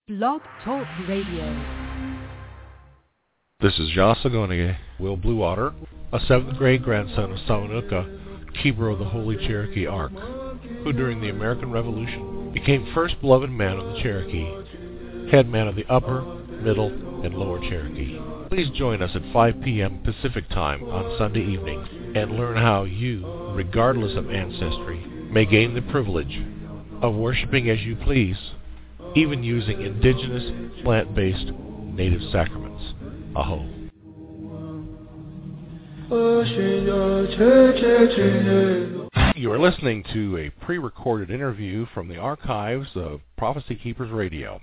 Blog Talk Radio. This is Yasagonige, Will Bluewater, a 7th grade grandson of Sawanuka, keeper of the Holy Cherokee Ark, who during the American Revolution became first beloved man of the Cherokee, head man of the Upper, Middle, and Lower Cherokee. Please join us at 5 p.m. Pacific Time on Sunday evenings and learn how you, regardless of ancestry, may gain the privilege of worshiping as you please, even using indigenous, plant-based, native sacraments. Aho. You are listening to a pre-recorded interview from the archives of Prophecy Keepers Radio.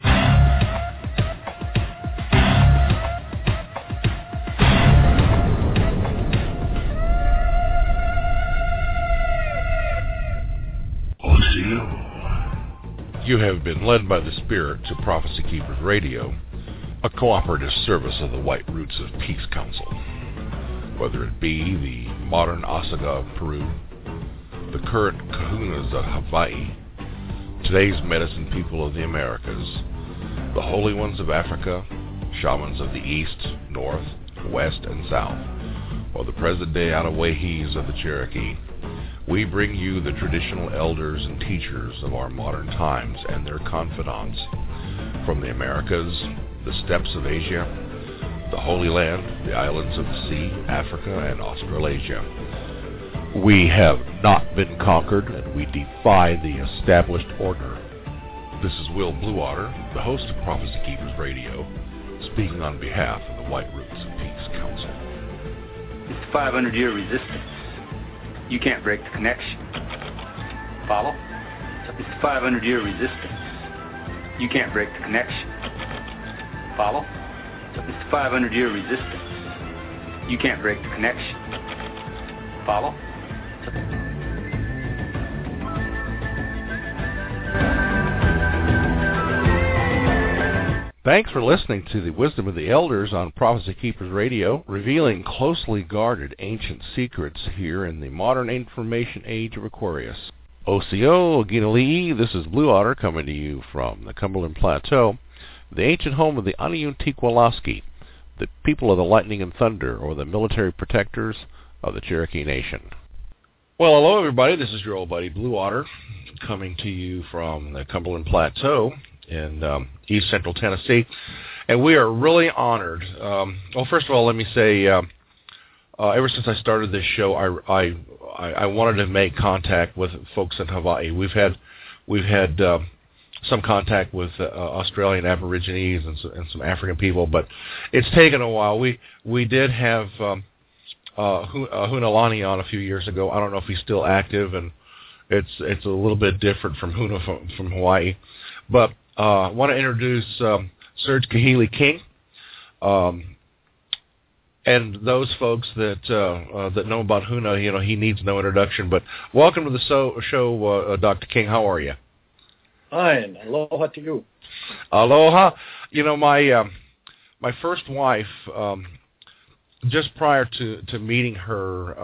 You have been led by the Spirit to Prophecy Keepers Radio, a cooperative service of the White Roots of Peace Council. Whether it be the modern Osaga of Peru, the current Kahunas of Hawaii, today's medicine people of the Americas, the Holy Ones of Africa, shamans of the East, North, West, and South, or the present-day Anawahis of the Cherokee, we bring you the traditional elders and teachers of our modern times and their confidants from the Americas, the steppes of Asia, the Holy Land, the islands of the sea, Africa, and Australasia. We have not been conquered, and we defy the established order. This is Will Bluewater, the host of Prophecy Keepers Radio, speaking on behalf of the White Roots of Peace Council. It's the 500-year resistance. You can't break the connection. Follow? It's the 500-year resistance. You can't break the connection. Follow? It's the 500-year resistance. You can't break the connection. Follow? Thanks for listening to the Wisdom of the Elders on Prophecy Keepers Radio, revealing closely guarded ancient secrets here in the modern information age of Aquarius. Osio Ginali'i, this is Bluewater coming to you from the Cumberland Plateau, the ancient home of the Aniuntiqualaski, the people of the lightning and thunder, or the military protectors of the Cherokee Nation. Well, hello everybody, this is your old buddy Bluewater, coming to you from the Cumberland Plateau in East Central Tennessee, and we are really honored. Well, first of all, let me say, ever since I started this show, I wanted to make contact with folks in Hawaii. We've had some contact with Australian Aborigines and some African people, but it's taken a while. We did have Hunalani on a few years ago. I don't know if he's still active, and it's a little bit different from Huna from Hawaii, but I want to introduce Serge Kahili King, and those folks that know about Huna. He needs no introduction. But welcome to the show, Dr. King. How are you? Fine. Aloha to you. Aloha. My first wife, just prior to meeting her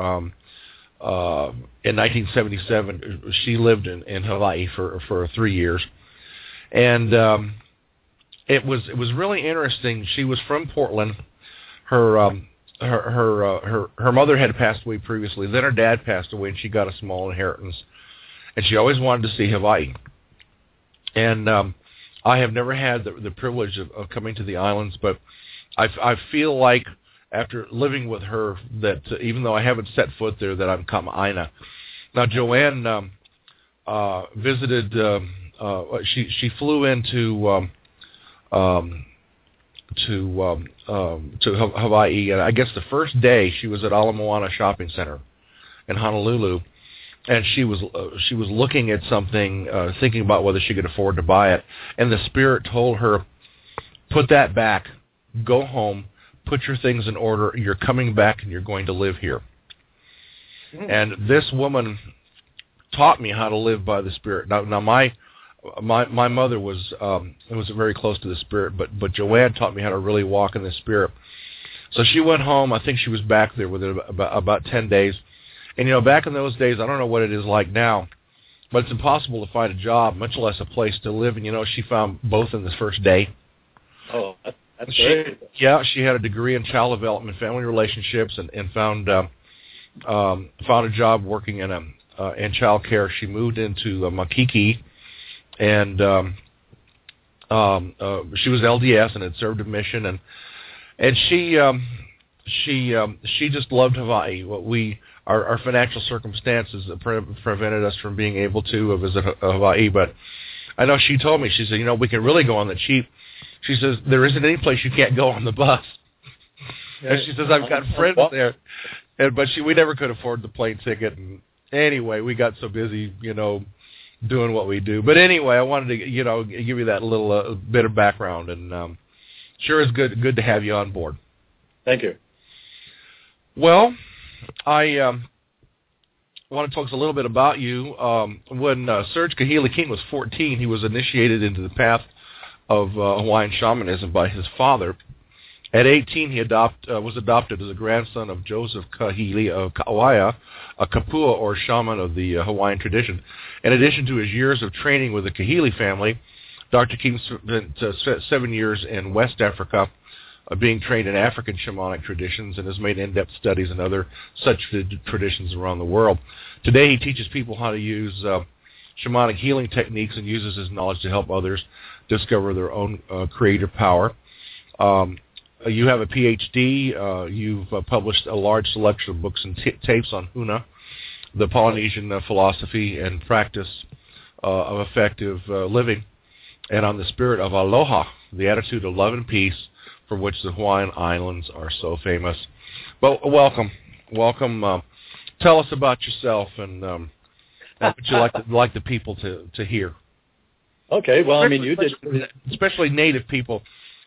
in 1977, she lived in Hawaii for 3 years. And it was really interesting. She was from Portland. Her mother had passed away previously. Then her dad passed away, and she got a small inheritance. And she always wanted to see Hawaii. And I have never had the privilege of coming to the islands, but I feel like after living with her that even though I haven't set foot there, that I'm kama'aina. Now, Joanne visited. She flew into Hawaii, and I guess the first day she was at Ala Moana Shopping Center in Honolulu, and she was looking at something, thinking about whether she could afford to buy it, and the Spirit told her, "Put that back, go home, put your things in order. You're coming back, and you're going to live here." And this woman taught me how to live by the Spirit. Now my mother was very close to the Spirit, but Joanne taught me how to really walk in the Spirit. So she went home. I think she was back there with it about 10 days. And back in those days, I don't know what it is like now, but it's impossible to find a job, much less a place to live. And, she found both in the first day. Oh, that's great. Yeah, she had a degree in child development, family relationships, and found a job working in child care. She moved into Makiki, and she was LDS and had served a mission, and she just loved Hawaii. Our financial circumstances prevented us from being able to visit Hawaii, but I know she told me, she said, we can really go on the cheap. She says, there isn't any place you can't go on the bus. And she says, I've got friends there. But we never could afford the plane ticket. And anyway, we got so busy, doing what we do. But anyway, I wanted to, give you that little bit of background. And sure is good to have you on board. Thank you. Well, I want to talk a little bit about you. When Serge Kahili King was 14, he was initiated into the path of Hawaiian shamanism by his father. At 18, he was adopted as a grandson of Joseph Kahili of Kauaia, a kapua or shaman of the Hawaiian tradition. In addition to his years of training with the Kahili family, Dr. King spent 7 years in West Africa, being trained in African shamanic traditions, and has made in-depth studies in other such traditions around the world. Today, he teaches people how to use shamanic healing techniques and uses his knowledge to help others discover their own creative power. You have a PhD. You've published a large selection of books and tapes on Huna, the Polynesian philosophy and practice of effective living, and on the spirit of aloha, the attitude of love and peace for which the Hawaiian Islands are so famous. But welcome. Tell us about yourself and what would you like the people to hear? Okay, well, you did. Especially Native people.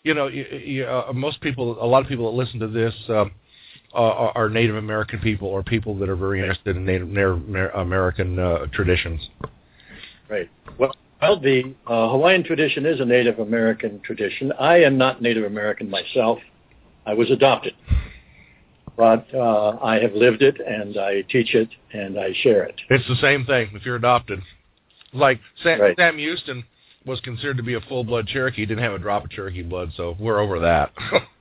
Most people, a lot of people that listen to this are Native American people or people that are very interested in Native American traditions. Right. Well, the Hawaiian tradition is a Native American tradition. I am not Native American myself. I was adopted. But I have lived it, and I teach it, and I share it. It's the same thing if you're adopted. Like Sam Houston was considered to be a full-blood Cherokee. He didn't have a drop of Cherokee blood, so we're over that.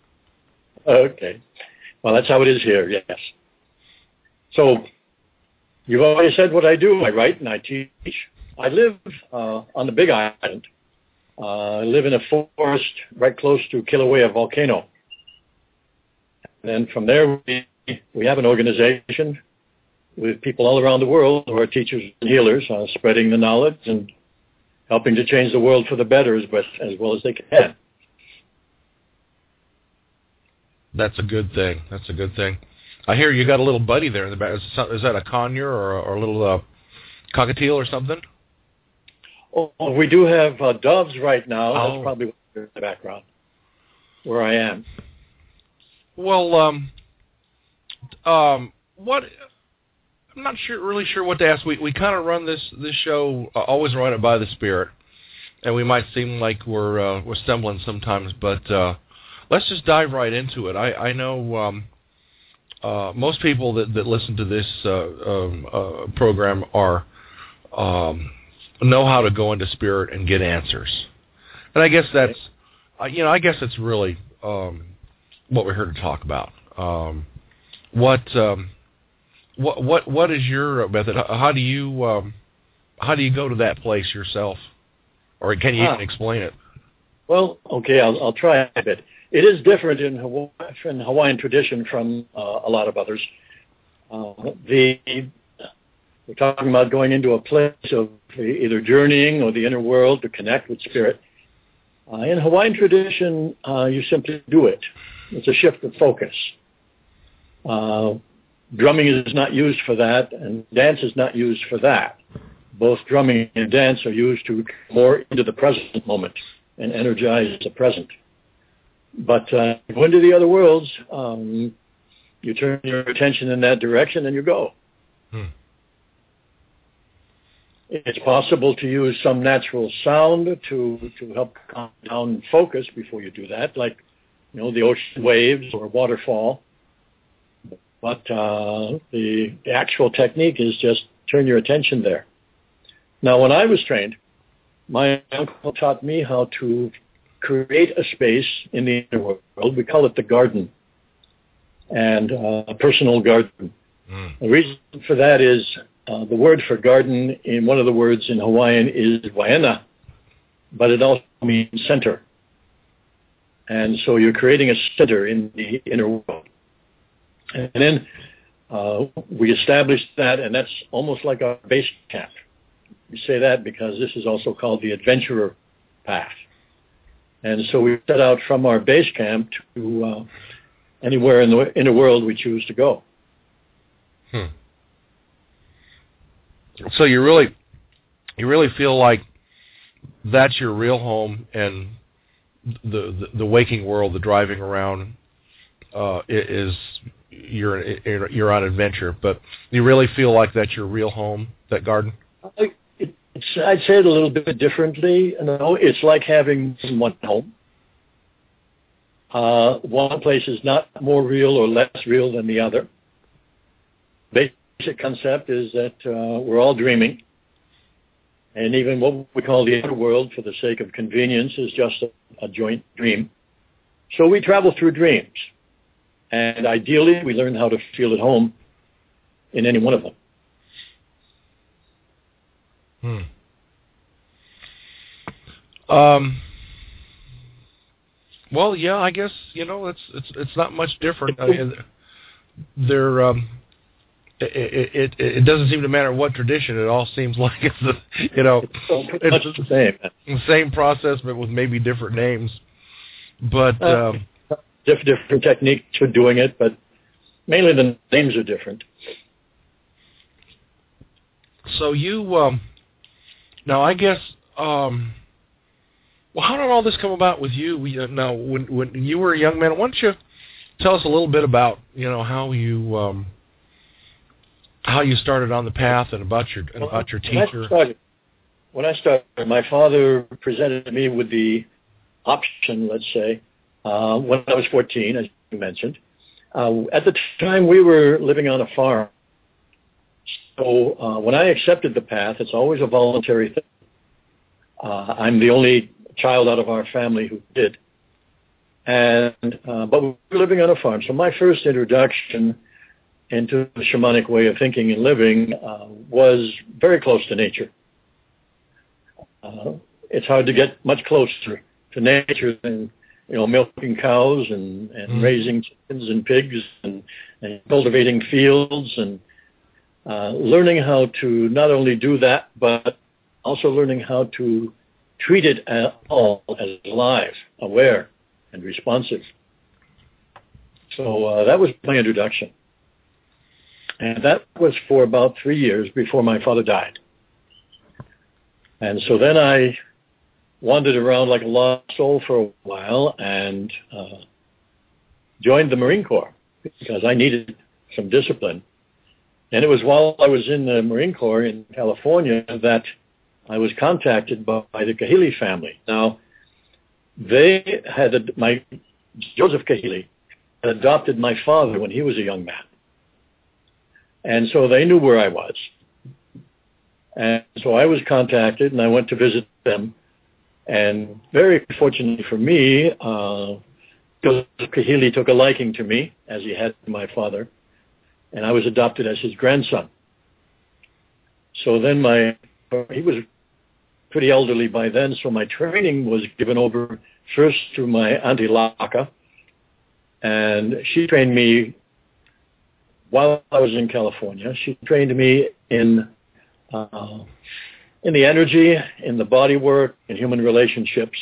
Okay. Well, that's how it is here, yes. So you've already said what I do. I write and I teach. I live on the Big Island. I live in a forest right close to Kilauea volcano. And then from there, we have an organization with people all around the world who are teachers and healers, spreading the knowledge and helping to change the world for the better as well as they can. That's a good thing. I hear you got a little buddy there in the back. Is that a conure or a little cockatiel or something? Oh, we do have doves right now. Oh. That's probably in the background where I am. Well, what? I'm not really sure what to ask. We kind of run this show, always run it by the Spirit, and we might seem like we're stumbling sometimes, but let's just dive right into it. I know most people that listen to this program know how to go into Spirit and get answers, and I guess that's really what we're here to talk about. What is your method? How do you go to that place yourself, or can you even explain it? Well, okay, I'll try a bit. It is different in Hawaiian tradition from a lot of others. We're talking about going into a place of either journeying or the inner world to connect with spirit. In Hawaiian tradition, you simply do it. It's a shift of focus. Drumming is not used for that, and dance is not used for that. Both drumming and dance are used to more into the present moment and energize the present. But you go into the other worlds, you turn your attention in that direction and you go. It's possible to use some natural sound to help calm down and focus before you do that, like the ocean waves or a waterfall. But the actual technique is just turn your attention there. Now, when I was trained, my uncle taught me how to create a space in the inner world. We call it the garden, and a personal garden. The reason for that is the word for garden in one of the words in Hawaiian is waena, but it also means center. And so you're creating a center in the inner world. And then we established that, and that's almost like our base camp. We say that because this is also called the adventurer path. And so we set out from our base camp to anywhere in the inner world we choose to go. So you really feel like that's your real home, and the waking world, the driving around, is you're on adventure. But you really feel like that's your real home, that garden? I'd say it a little bit differently. No, it's like having one home. One place is not more real or less real than the other. Basic concept is that we're all dreaming, and even what we call the outer world, for the sake of convenience, is just a joint dream. So we travel through dreams, and ideally we learn how to feel at home in any one of them. Well, yeah, I guess it's not much different. It doesn't seem to matter what tradition. It all seems like it's the same process, but with maybe different names. But different techniques for doing it, but mainly the names are different. So you now, I guess. Well, how did all this come about with you? Now, when you were a young man, why don't you tell us a little bit about how you started on the path and about your teacher? When I started, my father presented me with the option, let's say, when I was 14, as you mentioned. At the time, we were living on a farm. So when I accepted the path, it's always a voluntary thing. I'm the only child out of our family who did. But we were living on a farm. So my first introduction into the shamanic way of thinking and living was very close to nature. It's hard to get much closer to nature than milking cows and raising chickens and pigs and cultivating fields and learning how to not only do that, but also learning how to treat it all as alive, aware, and responsive. So that was my introduction. And that was for about 3 years before my father died. And so then I wandered around like a lost soul for a while and joined the Marine Corps because I needed some discipline. And it was while I was in the Marine Corps in California that I was contacted by the Kahili family. Now, they had Joseph Kahili had adopted my father when he was a young man. And so they knew where I was. And so I was contacted, and I went to visit them. And very fortunately for me, Joseph Kahili took a liking to me, as he had to my father, and I was adopted as his grandson. So then he was pretty elderly by then, so my training was given over first to my Auntie Laka, and she trained me while I was in California. She trained me in the energy, in the body work, in human relationships.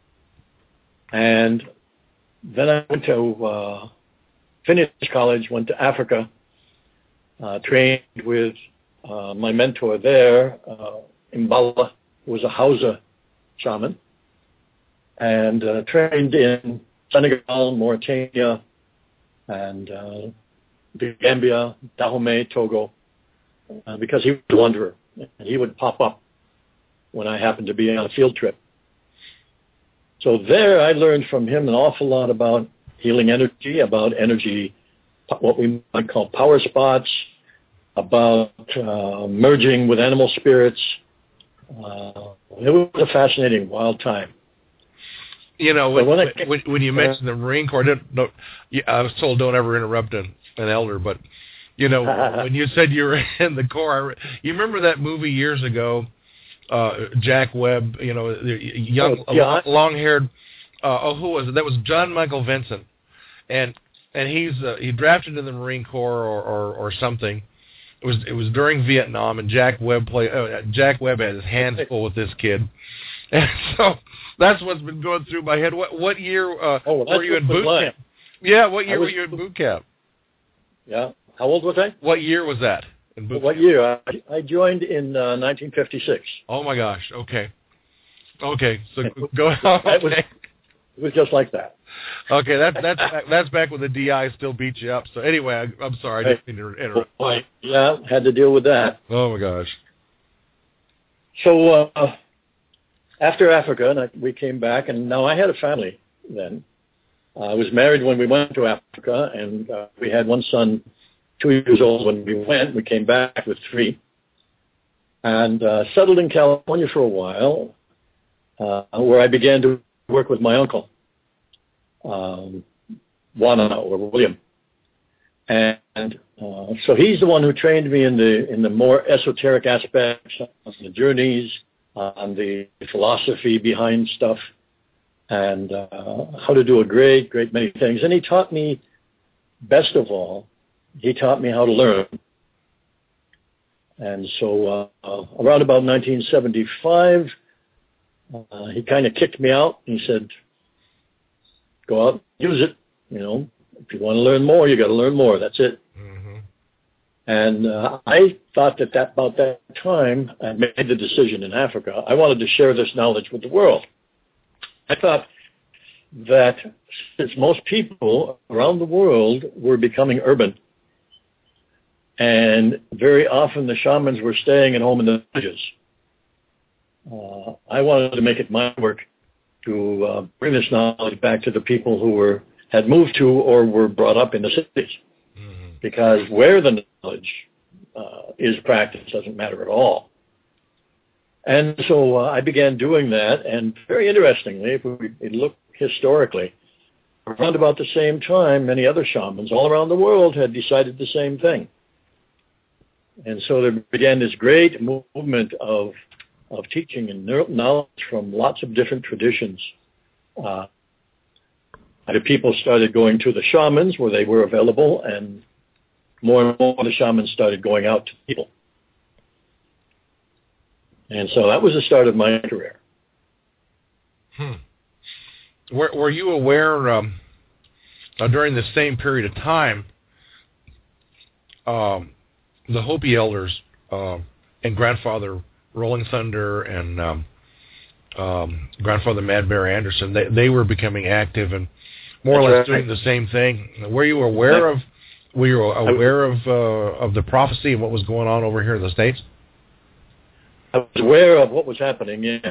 And then I went to finish college, went to Africa, trained with my mentor there, Mbala, who was a Hausa shaman, and trained in Senegal, Mauritania, and the Gambia, Dahomey, Togo, because he was a wanderer. And he would pop up when I happened to be on a field trip. So there I learned from him an awful lot about healing energy, what we might call power spots, about merging with animal spirits, It was a fascinating, wild time. You know, when you mentioned the Marine Corps, I was told don't ever interrupt an elder, but, you know, when you said you were in the Corps, you remember that movie years ago, Jack Webb, you know, young, long-haired, who was it? That was John Michael Vincent, and he drafted in the Marine Corps or something. It was during Vietnam, and Jack Webb had his hands full with this kid, and so that's what's been going through my head. What year were you in boot camp? Yeah, what year were you in boot camp? Yeah, how old was I? What year was that? What year? I joined in 1956. Oh my gosh! Okay, so go. Okay. It was just like that. Okay, that's back when the DI still beat you up. So anyway, I'm sorry, I didn't mean to interrupt. Yeah, had to deal with that. Oh my gosh. So after Africa, we came back, and now I had a family then. I was married when we went to Africa, and we had one son, 2 years old when we went. We came back with 3, and settled in California for a while, where I began to work with my uncle, Juana or William, and so he's the one who trained me in the more esoteric aspects of the journeys, on the philosophy behind stuff, and how to do a great many things. And he taught me, best of all, he taught me how to learn. And so around about 1975, he kind of kicked me out. He said, go out, use it. You know, if you want to learn more, you got to learn more. That's it. Mm-hmm. And I thought that about that time, I made the decision in Africa. I wanted to share this knowledge with the world. I thought that since most people around the world were becoming urban, and very often the shamans were staying at home in the villages, I wanted to make it my work to bring this knowledge back to the people who had moved to or were brought up in the cities. Mm-hmm. Because where the knowledge is practiced doesn't matter at all. And so I began doing that, and very interestingly, if we look historically, around about the same time, many other shamans all around the world had decided the same thing. And so there began this great movement of teaching and knowledge from lots of different traditions. The people started going to the shamans where they were available, and more the shamans started going out to people. And so that was the start of my career. Were you aware during the same period of time, the Hopi elders and Grandfather Rolling Thunder and Grandfather Mad Bear Anderson, they were becoming active and more or less doing the same thing? Were you aware of the prophecy and what was going on over here in the States? I was aware of what was happening, yes.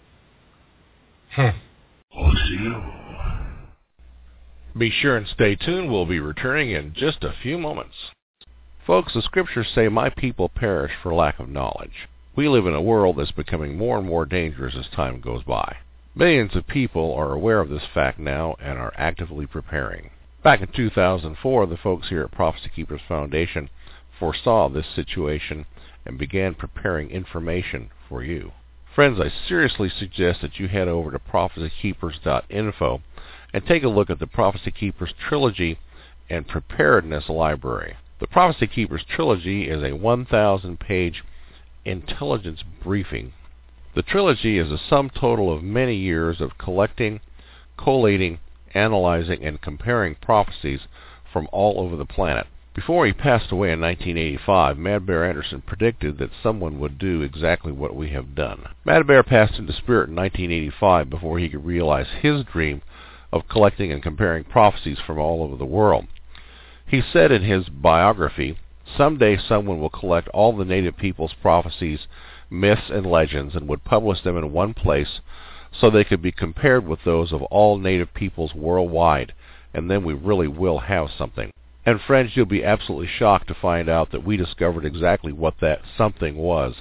Be sure and stay tuned. We'll be returning in just a few moments. Folks, the scriptures say, "My people perish for lack of knowledge." We live in a world that's becoming more and more dangerous as time goes by. Millions of people are aware of this fact now and are actively preparing. Back in 2004, the folks here at Prophecy Keepers Foundation foresaw this situation and began preparing information for you. Friends, I seriously suggest that you head over to prophecykeepers.info and take a look at the Prophecy Keepers Trilogy and Preparedness Library. The Prophecy Keepers Trilogy is a 1,000-page intelligence briefing. The trilogy is a sum total of many years of collecting, collating, analyzing, and comparing prophecies from all over the planet. Before he passed away in 1985, Mad Bear Anderson predicted that someone would do exactly what we have done. Mad Bear passed into spirit in 1985 before he could realize his dream of collecting and comparing prophecies from all over the world. He said in his biography, "Someday someone will collect all the native people's prophecies, myths, and legends and would publish them in one place so they could be compared with those of all native peoples worldwide, and then we really will have something." And friends, you'll be absolutely shocked to find out that we discovered exactly what that something was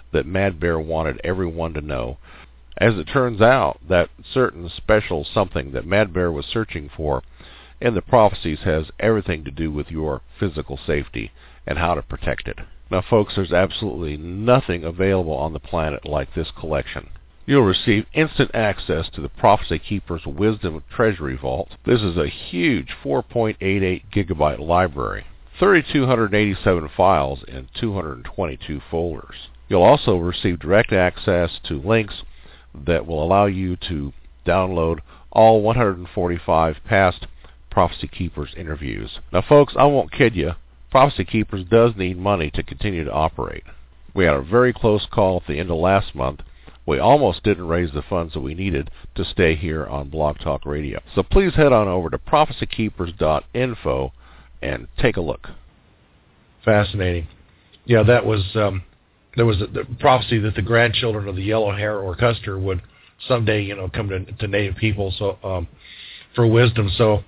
that Mad Bear wanted everyone to know. As it turns out, that certain special something that Mad Bear was searching for in the prophecies has everything to do with your physical safety and how to protect it. Now, folks, there's absolutely nothing available on the planet like this collection. You'll receive instant access to the Prophecy Keeper's Wisdom Treasury Vault. This is a huge 4.88 gigabyte library, 3,287 files in 222 folders. You'll also receive direct access to links that will allow you to download all 145 past Prophecy Keepers interviews. Now, folks, I won't kid you. Prophecy Keepers does need money to continue to operate. We had a very close call at the end of last month. We almost didn't raise the funds that we needed to stay here on Blog Talk Radio. So please head on over to prophecykeepers.info and take a look. Fascinating. Yeah, that was there was the prophecy that the grandchildren of the yellow hair or Custer would someday, come to Native people for wisdom. So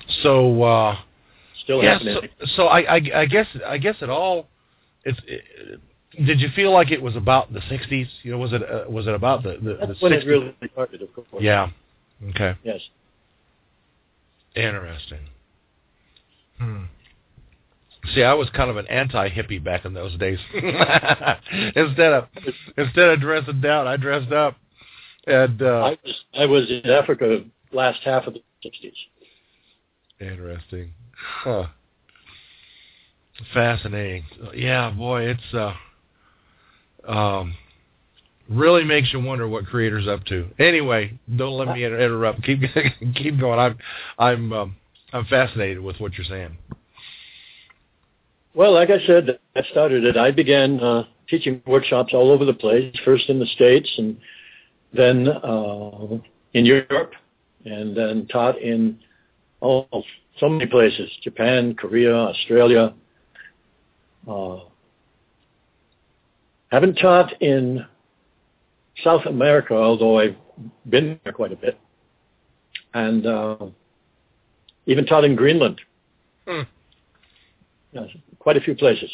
Still happening. So I guess it all. Did you feel like it was about the 60s? Was it about the That's 60s? when it really started, of course. Yeah. Okay. Yes. Interesting. See, I was kind of an anti-hippie back in those days. Instead of dressing down, I dressed up. And I was in Africa last half of the 60s. Interesting. Huh. Fascinating. Yeah, boy, it's really makes you wonder what Creator's up to. Anyway, don't let me interrupt. Keep going. I'm fascinated with what you're saying. Well, like I said, I started it. I began teaching workshops all over the place, first in the States and then in Europe, and then taught in so many places, Japan, Korea, Australia. Haven't taught in South America, although I've been there quite a bit, and even taught in Greenland. Yes, quite a few places.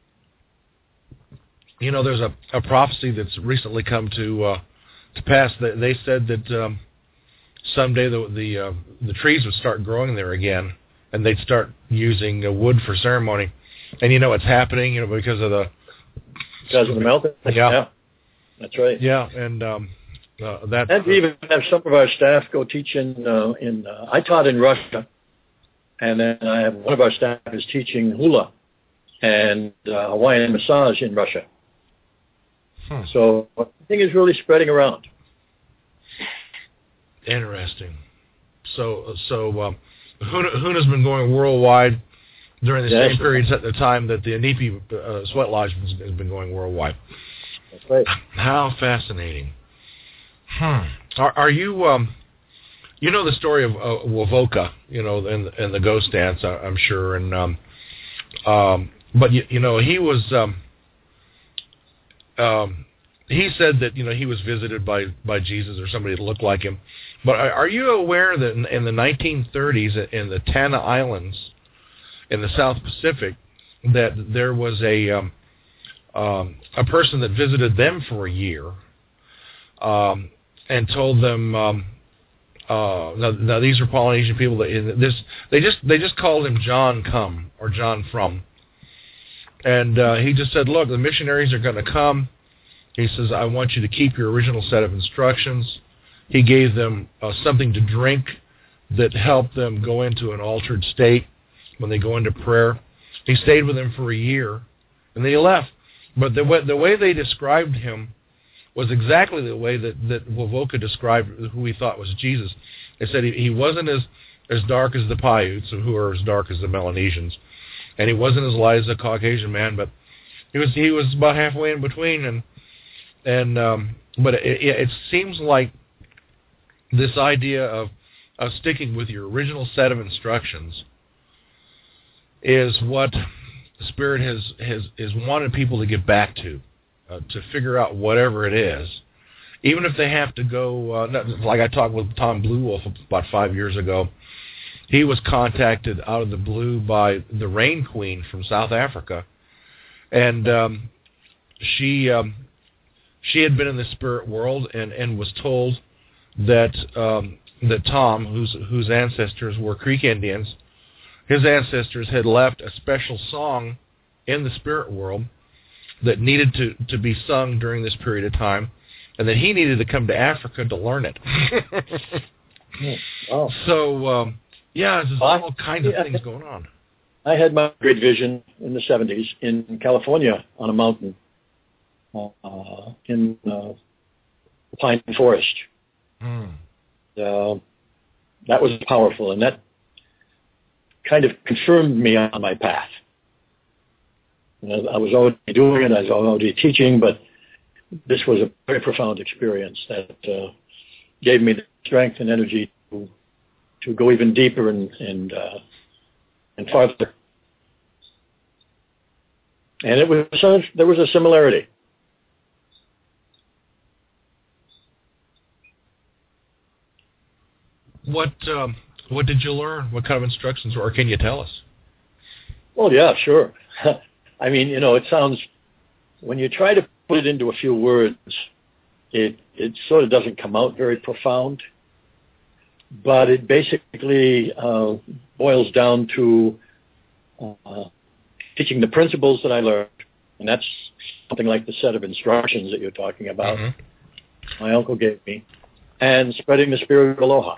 There's a prophecy that's recently come to pass. They said that someday the trees would start growing there again, and they'd start using wood for ceremony. And it's happening, because of the melting. Yeah, that's right. Yeah, and that. And we even have some of our staff go teach in. I taught in Russia. And then I have one of our staff is teaching hula and Hawaiian massage in Russia. So the thing is really spreading around. Interesting. So Huna's been going worldwide during the same periods at the time that the Inipi Sweat Lodge has been going worldwide. That's right. How fascinating. Are you... You know the story of Wovoka, and the ghost dance, I'm sure, and but he was he said that he was visited by Jesus or somebody that looked like him. But are you aware that in the 1930s in the Tanna Islands in the South Pacific that there was a person that visited them for a year and told them. Now these are Polynesian people. They just called him John Come or John From, and he just said, "Look, the missionaries are going to come." He says, "I want you to keep your original set of instructions." He gave them something to drink that helped them go into an altered state when they go into prayer. He stayed with them for a year, and then he left. But the way they described him was exactly the way that Wovoka described who he thought was Jesus. They said he wasn't as dark as the Paiutes, who are as dark as the Melanesians, and he wasn't as light as a Caucasian man, but he was about halfway in between. But it seems like this idea of sticking with your original set of instructions is what the Spirit has wanted people to get back to figure out whatever it is, even if they have to go. Like I talked with Tom Bluewolf about 5 years ago. He was contacted out of the blue by the Rain Queen from South Africa, and she she had been in the spirit world and was told that that Tom, whose ancestors were Creek Indians, his ancestors had left a special song in the spirit world that needed to be sung during this period of time, and that he needed to come to Africa to learn it. Oh. So, there's all kinds of things going on. I had my great vision in the 70s in California on a mountain in the pine forest. That was powerful, and that kind of confirmed me on my path. I was already doing it, I was already teaching, but this was a very profound experience that gave me the strength and energy to go even deeper and farther. And there was a similarity. What did you learn? What kind of instructions, or can you tell us? Well, yeah, sure. I mean, it sounds, when you try to put it into a few words, it sort of doesn't come out very profound, but it basically boils down to teaching the principles that I learned, and that's something like the set of instructions that you're talking about. Mm-hmm. My uncle gave me, and spreading the spirit of aloha.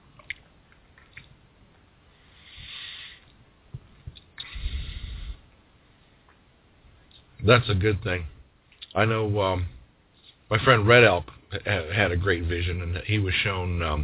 That's a good thing. I know my friend Red Elk had a great vision, and he was shown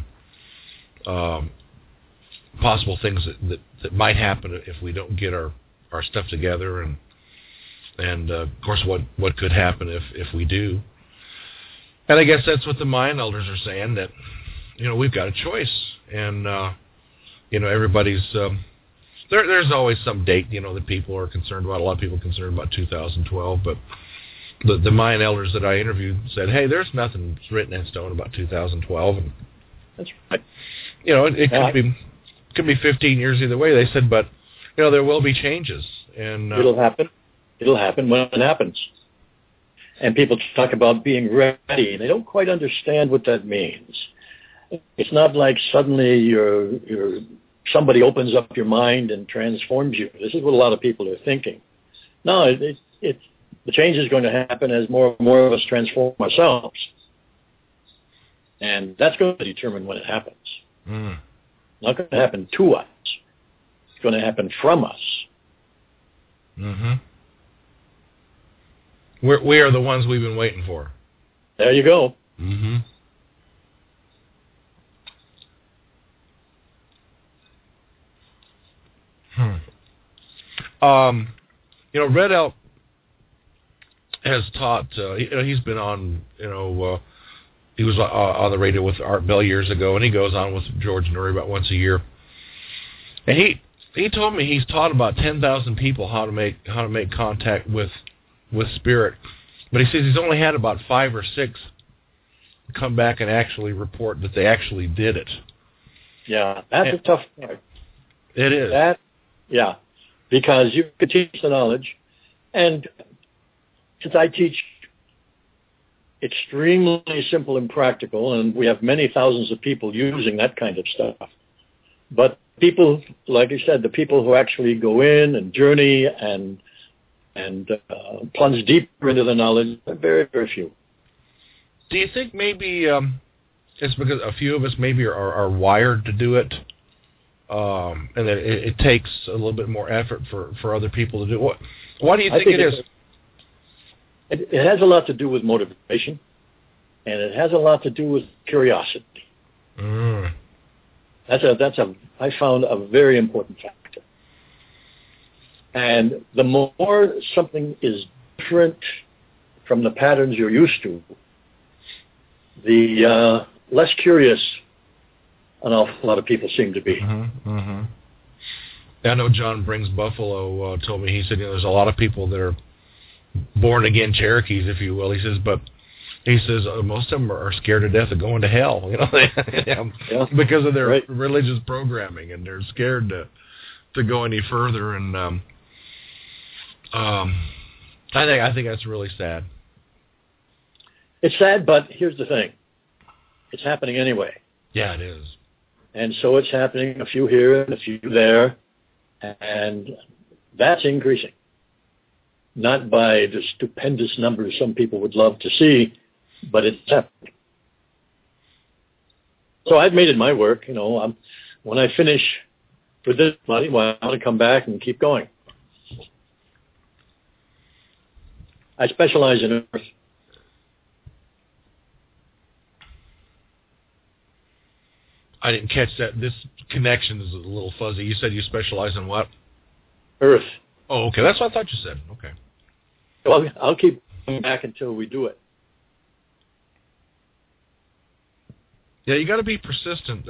possible things that might happen if we don't get our stuff together, and of course what could happen if we do. And I guess that's what the Mayan elders are saying, that we've got a choice, and everybody's. There's always some date, that people are concerned about. A lot of people are concerned about 2012, but the Mayan elders that I interviewed said, hey, there's nothing written in stone about 2012. And, that's right. It could be 15 years either way, they said, but, there will be changes. And it'll happen. It'll happen when it happens. And people talk about being ready. They don't quite understand what that means. It's not like suddenly you're somebody opens up your mind and transforms you. This is what a lot of people are thinking. No, the change is going to happen as more and more of us transform ourselves. And that's going to determine when it happens. It's not going to happen to us. It's going to happen from us. Mm-hmm. We are the ones we've been waiting for. There you go. Mm-hmm. Red Elk has taught. He's been on. He was on the radio with Art Bell years ago, and he goes on with George Noory about once a year. And he told me he's taught about 10,000 people how to make contact with spirit, but he says he's only had about 5 or 6 come back and actually report that they actually did it. Yeah, that's a tough part. It is. Yeah, because you could teach the knowledge, and since I teach extremely simple and practical, and we have many thousands of people using that kind of stuff, but people, like you said, the people who actually go in and journey and plunge deeper into the knowledge are very, very few. Do you think maybe it's because a few of us maybe are wired to do it? And that it takes a little bit more effort for other people to do it. Why do you think it is? It has a lot to do with motivation, and it has a lot to do with curiosity. I found a very important factor. And the more something is different from the patterns you're used to, the less curious an awful lot of people seem to be. Mm-hmm, mm-hmm. I know John Brings Buffalo told me, he said, there's a lot of people that are born-again Cherokees, if you will. He says, but he says most of them are scared to death of going to hell, because of their religious programming, and they're scared to go any further. And I think that's really sad. It's sad, but here's the thing. It's happening anyway. Yeah, it is. And so it's happening, a few here and a few there, and that's increasing. Not by the stupendous numbers some people would love to see, but it's happening. So I've made it my work. When I finish with this money, well, I want to come back and keep going. I specialize in earth. I didn't catch that. This connection is a little fuzzy. You said you specialize in what? Earth. Oh, okay. That's what I thought you said. Okay. Well, I'll keep coming back until we do it. Yeah, you got to be persistent.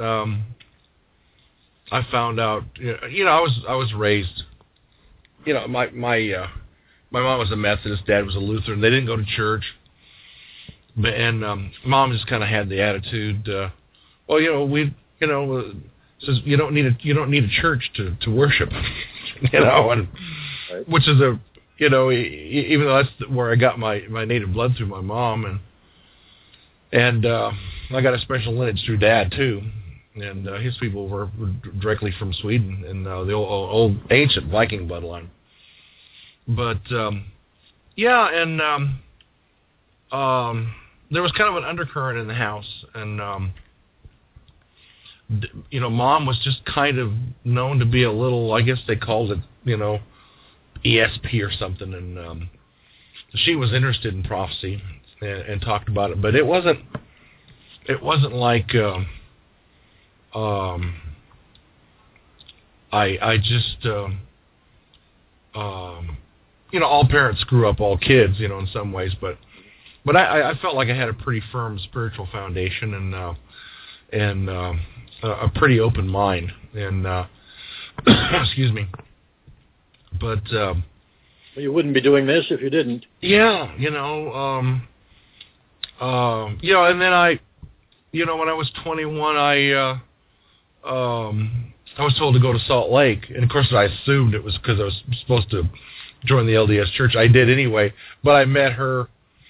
I found out. I was raised. My mom was a Methodist. Dad was a Lutheran. They didn't go to church, and Mom just kind of had the attitude. Says you don't need a church to worship, and right. Which is even though that's where I got my native blood through my mom, and I got a special lineage through Dad too, and his people were directly from Sweden and the old ancient Viking bloodline. But there was kind of an undercurrent in the house, and Mom was just kind of known to be a little, I guess they called it, ESP or something, and she was interested in prophecy and talked about it, but it wasn't like I just all parents screw up all kids, in some ways, but I felt like I had a pretty firm spiritual foundation and a pretty open mind, and excuse me. But well, you wouldn't be doing this if you didn't. Yeah, and then I, when I was 21, I was told to go to Salt Lake, and of course I assumed it was because I was supposed to join the LDS Church. I did anyway, but I met her,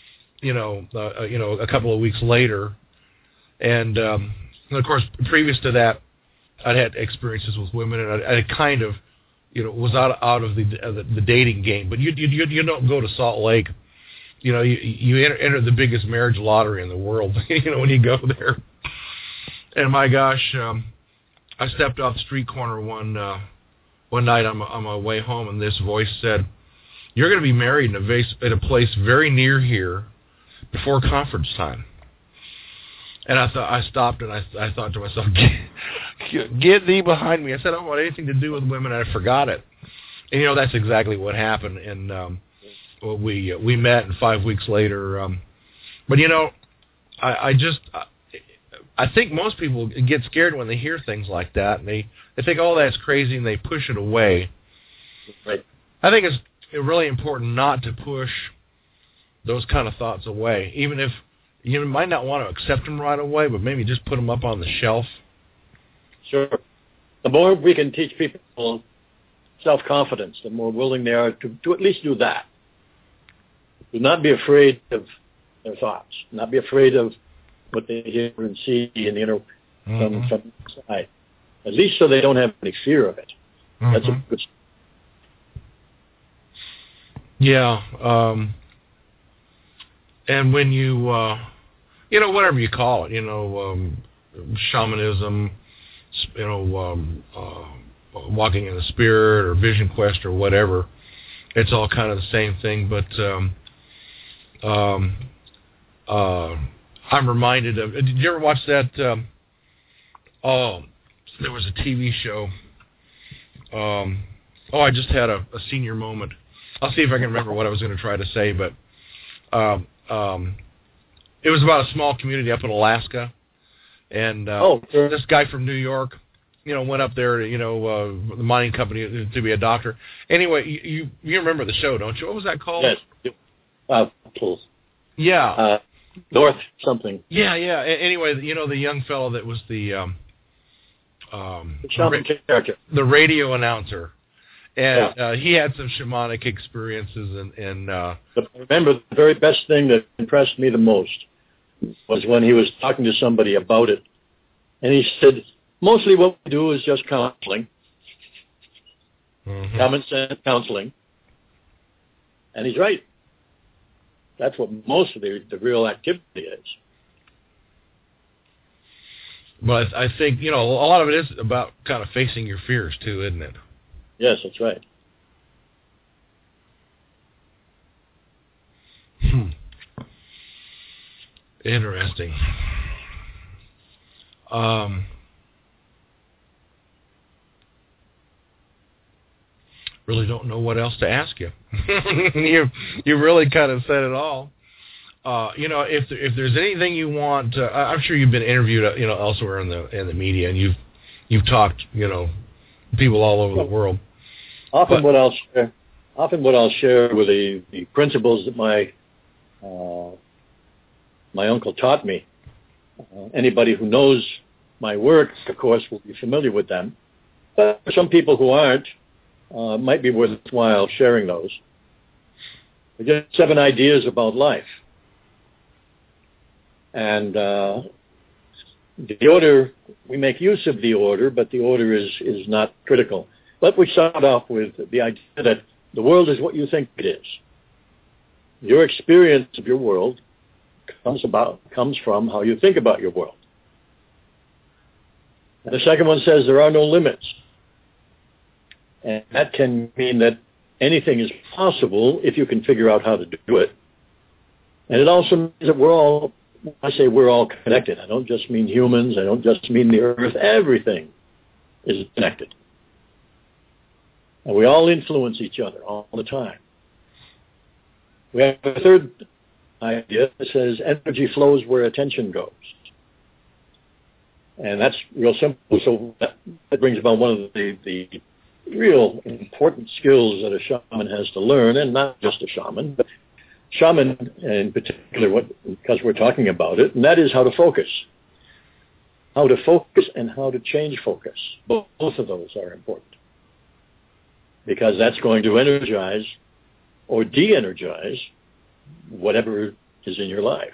a couple of weeks later, and of course, previous to that, I'd had experiences with women, and I kind of, was out of the dating game. But you don't go to Salt Lake, you enter the biggest marriage lottery in the world, when you go there. And my gosh, I stepped off the street corner one night on my way home, and this voice said, "You're going to be married in a place very near here before conference time." And I stopped and I thought to myself, get thee behind me. I said, I don't want anything to do with women, and I forgot it. And, that's exactly what happened. And we met, and 5 weeks later. But, I think most people get scared when they hear things like that, and they think, oh, that's crazy, and they push it away. Right. I think it's really important not to push those kind of thoughts away, even if you might not want to accept them right away, but maybe just put them up on the shelf. Sure. The more we can teach people self-confidence, the more willing they are to at least do that. Do not be afraid of their thoughts. Not be afraid of what they hear and see in the inner from inside. At least so they don't have any fear of it. Mm-hmm. That's a good. Yeah. And when you, whatever you call it, shamanism, walking in the spirit or vision quest or whatever, it's all kind of the same thing. But I'm reminded of, did you ever watch that, there was a TV show, I just had a senior moment. I'll see if I can remember what I was going to try to say, but it was about a small community up in Alaska, and sure. This guy from New York, went up there to, the mining company to be a doctor. Anyway, you remember the show, don't you? What was that called? Yes. Pools. Yeah. North something. Yeah. Anyway, the young fellow that was the shaman character, the radio announcer. And he had some shamanic experiences. But remember, the very best thing that impressed me the most was when he was talking to somebody about it. And he said, mostly what we do is just counseling, common sense counseling. And he's right. That's what most of the real activity is. But I think, a lot of it is about kind of facing your fears, too, isn't it? Yes, that's right. Interesting. Really don't know what else to ask you. You really kind of said it all. If there's anything you want, I'm sure you've been interviewed, elsewhere in the media, and you've talked, people all over the world. Often what I'll share with the principles that my uncle taught me. Anybody who knows my work, of course, will be familiar with them. But for some people who aren't, might be worthwhile sharing those. Just 7 ideas about life. And the order, we make use of the order, but the order is not critical. But we start off with the idea that the world is what you think it is. Your experience of your world comes from how you think about your world. And the second one says there are no limits. And that can mean that anything is possible if you can figure out how to do it. And it also means that we're all connected. I don't just mean humans. I don't just mean the earth. Everything is connected. And we all influence each other all the time. We have a third idea that says energy flows where attention goes. And that's real simple. So that brings about one of the real important skills that a shaman has to learn, and not just a shaman, but shaman in particular, because we're talking about it, and that is how to focus. How to focus and how to change focus. Both of those are important. Because that's going to energize or de-energize whatever is in your life.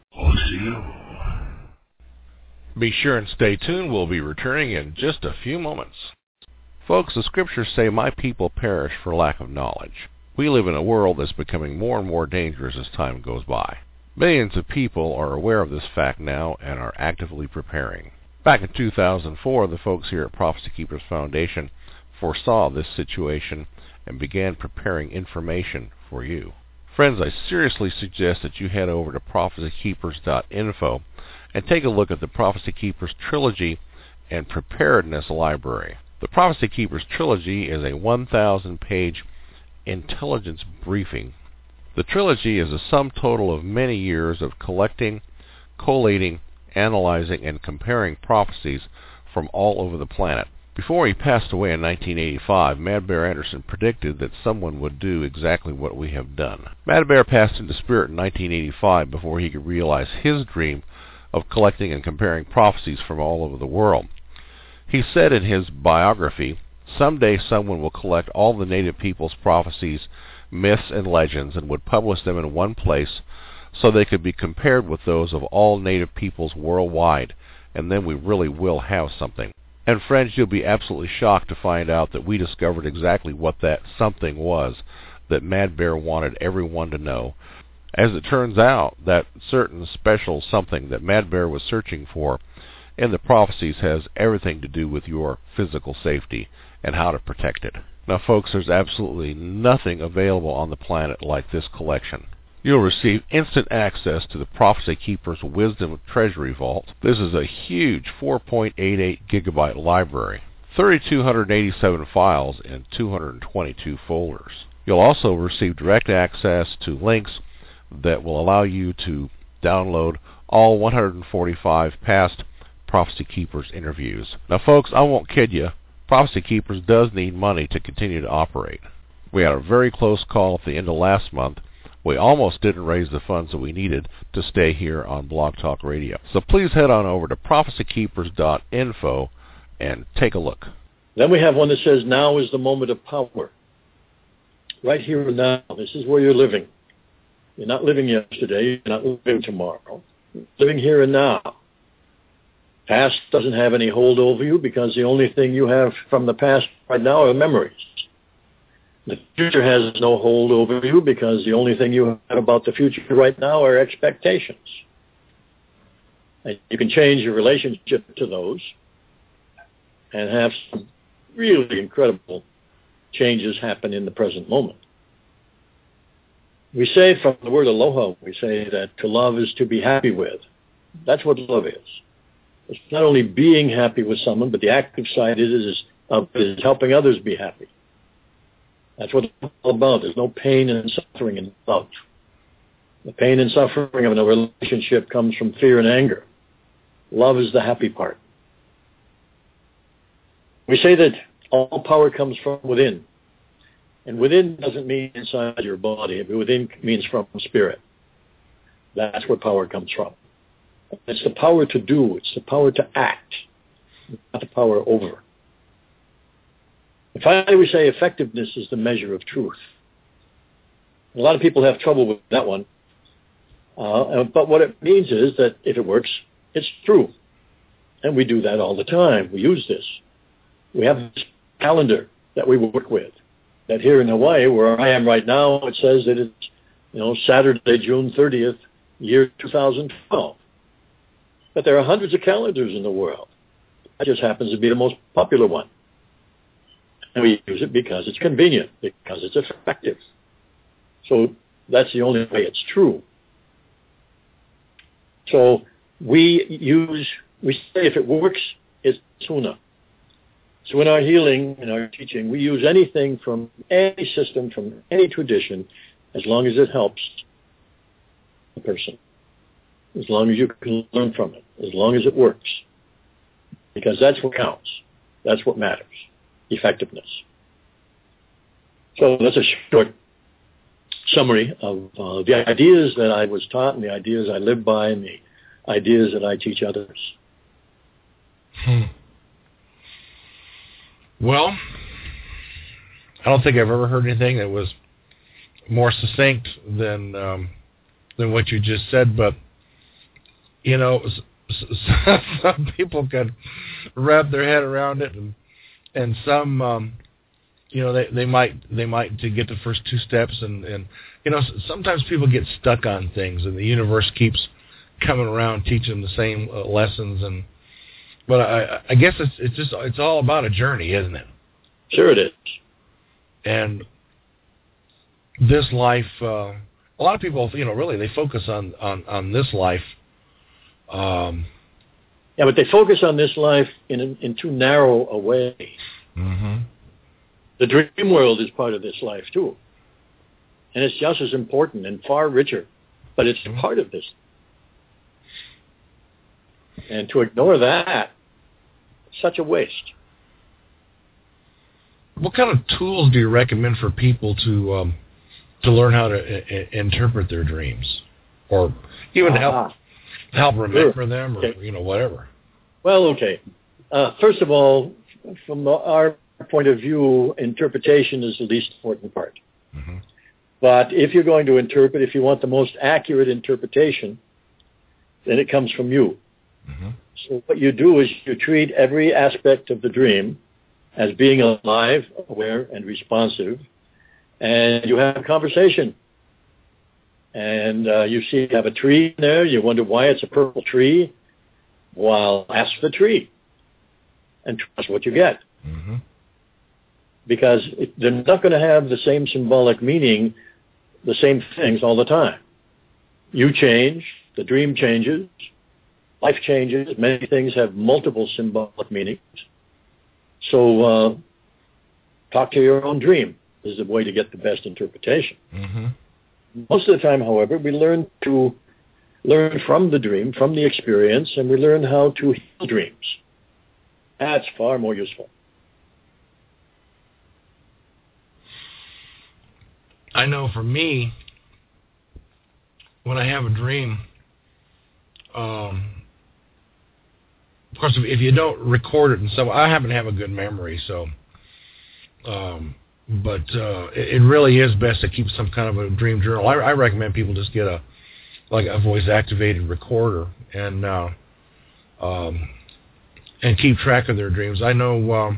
Be sure and stay tuned. We'll be returning in just a few moments. Folks, the scriptures say, my people perish for lack of knowledge. We live in a world that's becoming more and more dangerous as time goes by. Millions of people are aware of this fact now and are actively preparing. Back in 2004, the folks here at Prophecy Keepers Foundation foresaw this situation and began preparing information for you. Friends, I seriously suggest that you head over to prophecykeepers.info and take a look at the Prophecy Keepers Trilogy and Preparedness Library. The Prophecy Keepers Trilogy is a 1,000-page intelligence briefing. The trilogy is a sum total of many years of collecting, collating, analyzing, and comparing prophecies from all over the planet. Before he passed away in 1985, Mad Bear Anderson predicted that someone would do exactly what we have done. Mad Bear passed into spirit in 1985 before he could realize his dream of collecting and comparing prophecies from all over the world. He said in his biography, someday someone will collect all the native people's prophecies, myths, and legends and would publish them in one place so they could be compared with those of all native peoples worldwide, and then we really will have something. And friends, you'll be absolutely shocked to find out that we discovered exactly what that something was that Mad Bear wanted everyone to know. As it turns out, that certain special something that Mad Bear was searching for in the prophecies has everything to do with your physical safety and how to protect it. Now, folks, there's absolutely nothing available on the planet like this collection. You'll receive instant access to the Prophecy Keepers Wisdom Treasury Vault. This is a huge 4.88 gigabyte library, 3,287 files in 222 folders. You'll also receive direct access to links that will allow you to download all 145 past Prophecy Keepers interviews. Now, folks, I won't kid you. Prophecy Keepers does need money to continue to operate. We had a very close call at the end of last month. We almost didn't raise the funds that we needed to stay here on Blog Talk Radio. So please head on over to prophecykeepers.info and take a look. Then we have one that says, now is the moment of power. Right here and now. This is where you're living. You're not living yesterday. You're not living tomorrow. You're living here and now. Past doesn't have any hold over you because the only thing you have from the past right now are memories. The future has no hold over you because the only thing you have about the future right now are expectations. And you can change your relationship to those and have some really incredible changes happen in the present moment. We say from the word aloha, we say that to love is to be happy with. That's what love is. It's not only being happy with someone, but the active side is helping others be happy. That's what it's all about. There's no pain and suffering in love. The pain and suffering of a relationship comes from fear and anger. Love is the happy part. We say that all power comes from within. And within doesn't mean inside your body. Within means from spirit. That's where power comes from. It's the power to do. It's the power to act, not the power over. And finally, we say effectiveness is the measure of truth. A lot of people have trouble with that one. But what it means is that if it works, it's true. And we do that all the time. We use this. We have this calendar that we work with. That here in Hawaii, where I am right now, it says that it's, Saturday, June 30th, year 2012. But there are hundreds of calendars in the world. That just happens to be the most popular one. And we use it because it's convenient, because it's effective. So that's the only way it's true. So we say if it works, it's tuna. So in our healing, in our teaching, we use anything from any system, from any tradition, as long as it helps the person. As long as you can learn from it. As long as it works. Because that's what counts. That's what matters. Effectiveness. So that's a short summary of the ideas that I was taught and the ideas I live by and the ideas that I teach others. Well, I don't think I've ever heard anything that was more succinct than what you just said, but some people can wrap their head around it, and some they might to get the first two steps, and sometimes people get stuck on things, and the universe keeps coming around teaching the same lessons, but I guess it's all about a journey, isn't it? Sure it is. And this life, a lot of people, really they focus on this life. Yeah, but they focus on this life in too narrow a way. Mm-hmm. The dream world is part of this life too, and it's just as important and far richer, but it's part of this. And to ignore that, such a waste. What kind of tools do you recommend for people to learn how to interpret their dreams, or even help remember them, or whatever? Well, okay. First of all, from our point of view, interpretation is the least important part. Mm-hmm. But if you're going to interpret, if you want the most accurate interpretation, then it comes from you. Mm-hmm. So what you do is you treat every aspect of the dream as being alive, aware, and responsive, and you have a conversation. And you have a tree in there, you wonder why it's a purple tree. Well, ask the tree and trust what you get. Mm-hmm. Because they're not going to have the same symbolic meaning, the same things all the time. You change, the dream changes, life changes, many things have multiple symbolic meanings. So talk to your own dream is the way to get the best interpretation. Mm-hmm. Most of the time, however, we learn from the dream, from the experience, and we learn how to heal dreams. That's far more useful. I know for me, when I have a dream, of course, if you don't record it and so, I happen to have a good memory, so. But it really is best to keep some kind of a dream journal. I recommend people just get a voice-activated recorder and keep track of their dreams. I know,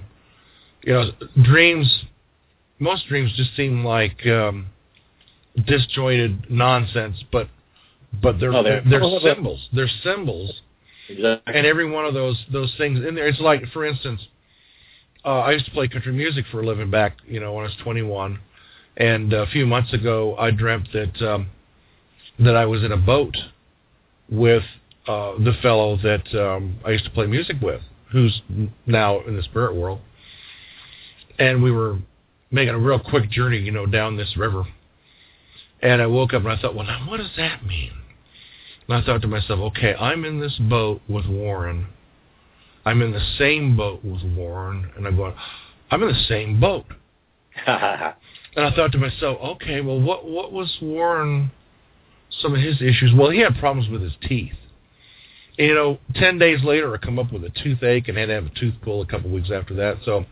most dreams just seem like disjointed nonsense, but they're symbols. They're symbols, exactly. And every one of those things in there. It's like, for instance, I used to play country music for a living back, when I was 21, and a few months ago I dreamt that I was in a boat with the fellow that I used to play music with, who's now in the spirit world, and we were making a real quick journey, down this river. And I woke up and I thought, well, now what does that mean? And I thought to myself, okay, I'm in this boat with Warren. I'm in the same boat with Warren. And I'm going, I'm in the same boat. And I thought to myself, okay, well, what was Warren, some of his issues? Well, he had problems with his teeth. 10 days later, I come up with a toothache and had to have a tooth pulled a couple of weeks after that. So,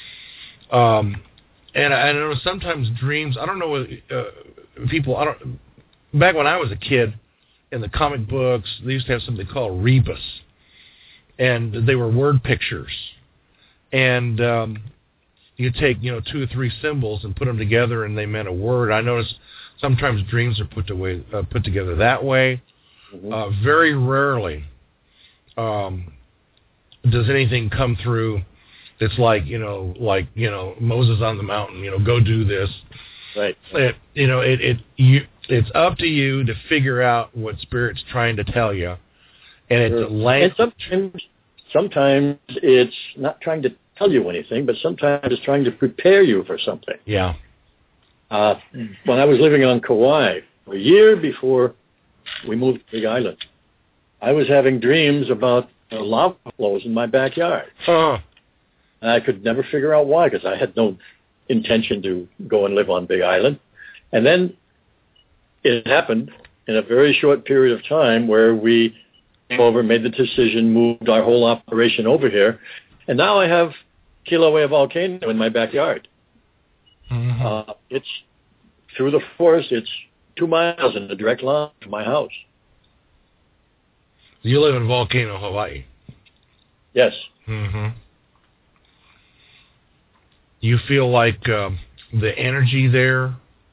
and I know sometimes dreams, I don't know what back when I was a kid, in the comic books, they used to have something called rebus, and they were word pictures, and you take 2 or 3 symbols and put them together, and they meant a word. I noticed sometimes dreams are put together that way. Mm-hmm. Very rarely does anything come through that's like Moses on the mountain, go do this. Right. It's up to you to figure out what Spirit's trying to tell you, and it's a language. And sometimes it's not trying to tell you anything, but sometimes it's trying to prepare you for something. Yeah. When I was living on Kauai, a year before we moved to Big Island, I was having dreams about lava flows in my backyard. Huh. And I could never figure out why, because I had no intention to go and live on Big Island. And then it happened in a very short period of time where we came over, made the decision, moved our whole operation over here, and now I have Kilauea volcano in my backyard. Mm-hmm. It's through the forest. It's 2 miles in a direct line to my house. You live in Volcano, Hawaii. Yes. Mm-hmm. You feel like the energy there.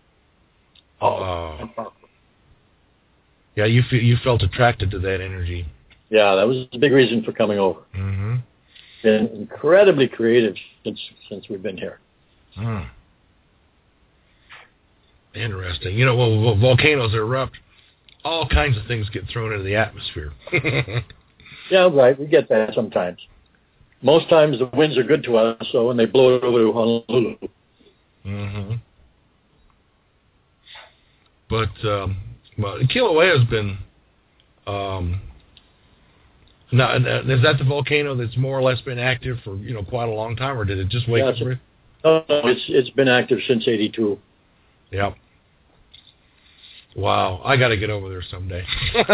Yeah, you felt attracted to that energy. Yeah, that was a big reason for coming over. Mm-hmm. Been incredibly creative since we've been here. Hmm. Interesting. When volcanoes erupt, all kinds of things get thrown into the atmosphere. Yeah, right. We get that sometimes. Most times the winds are good to us, so when they blow it over to Honolulu. Mm-hmm. But Kilauea's been. Now, is that the volcano that's more or less been active for quite a long time, or did it just wake up? No, it's been active since '82. Yep. Wow, I got to get over there someday.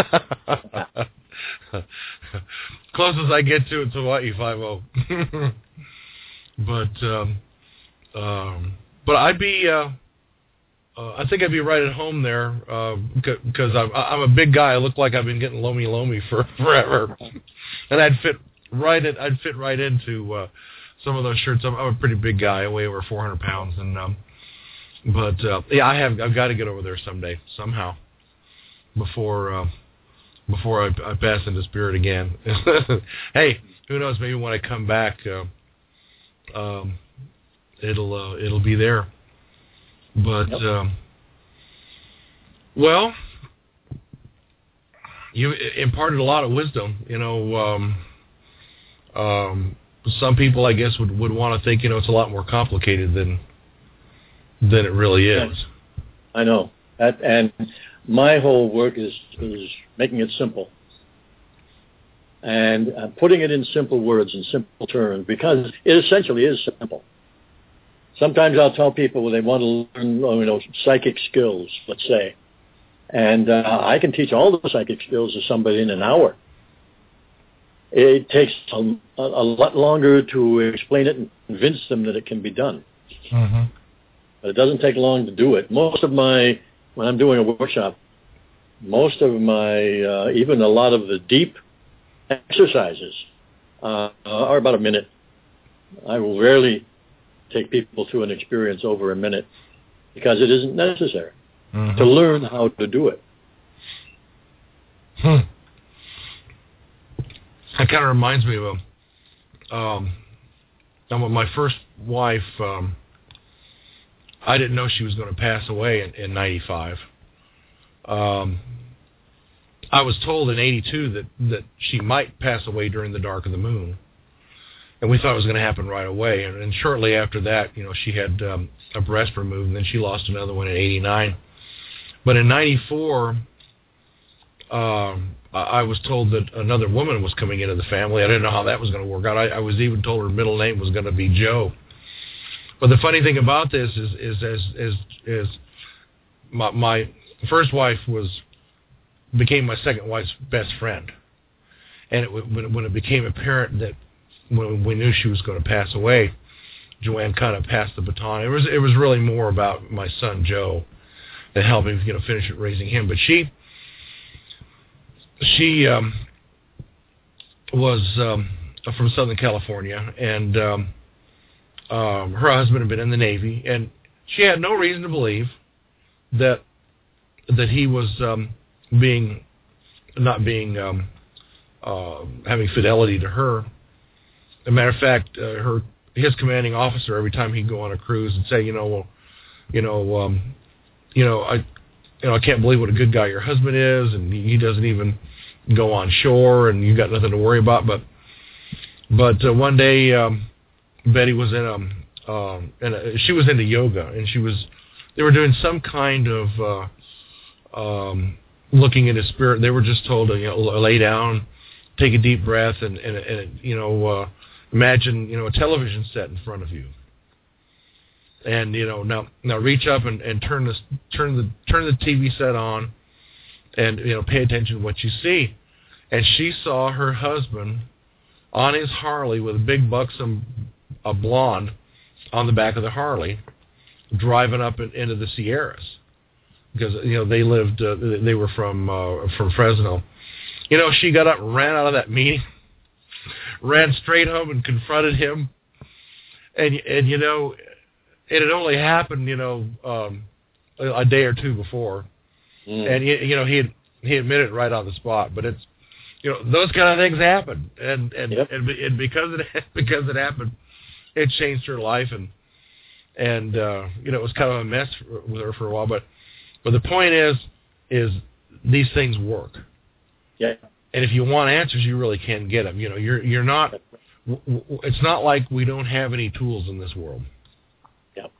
Closest I get to it's Hawaii 5-0. But I'd be. I think I'd be right at home there because I'm a big guy. I look like I've been getting lomi for forever, and I'd fit right into some of those shirts. I'm a pretty big guy. I weigh over 400 pounds, and yeah, I've got to get over there someday somehow before I pass into spirit again. Hey, who knows? Maybe when I come back, it'll be there. But well, you imparted a lot of wisdom. Some people, I guess, would want to think it's a lot more complicated than it really is. I know that, and my whole work is making it simple and putting it in simple words and simple terms, because it essentially is simple. Sometimes I'll tell people they want to learn, psychic skills, let's say, and I can teach all the psychic skills to somebody in an hour. it takes a lot longer to explain it and convince them that it can be done. Mm-hmm. But it doesn't take long to do it. When I'm doing a workshop, most of my, even a lot of the deep exercises are about a minute. I will rarely take people through an experience over a minute because it isn't necessary to learn how to do it. That kind of reminds me of my first wife. I didn't know she was going to pass away in 95. I was told in 82 that she might pass away during the dark of the moon. And we thought it was going to happen right away. And shortly after that, she had a breast removed, and then she lost another one in 89. But in 94, I was told that another woman was coming into the family. I didn't know how that was going to work out. I was even told her middle name was going to be Joe. But the funny thing about this is my first wife became my second wife's best friend. And when it became apparent that when we knew she was going to pass away, Joanne kind of passed the baton. It was really more about my son Joe and helping finish raising him. But she was from Southern California, and her husband had been in the Navy, and she had no reason to believe that he was having fidelity to her. As a matter of fact, his commanding officer, every time he'd go on a cruise, would say, I can't believe what a good guy your husband is, and he doesn't even go on shore, and you got nothing to worry about. But one day, Betty was she was into yoga, and they were doing some kind of looking into spirit. They were just told to lay down, take a deep breath, and imagine a television set in front of you, and now reach up and turn the TV set on, and pay attention to what you see. And she saw her husband on his Harley with a big buxom blonde on the back of the Harley, driving up into the Sierras, because they were from Fresno. She got up and ran out of that meeting, ran straight home and confronted him, and it had only happened a day or two before, and he admitted right on the spot. But it's those kind of things happen, and because it happened, it changed her life, and it was kind of a mess with her for a while. But the point is these things work. Yeah. And if you want answers, you really can get them. You're not. It's not like we don't have any tools in this world. Yep.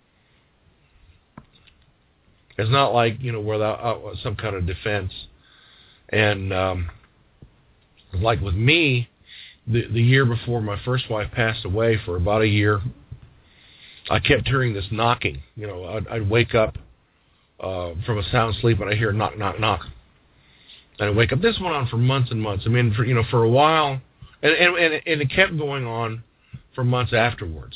It's not like without some kind of defense. And like with me, the year before my first wife passed away, for about a year, I kept hearing this knocking. I'd wake up from a sound sleep, and I hear knock, knock, knock. And I'd wake up. This went on for months and months. I mean, for a while, and it kept going on for months afterwards.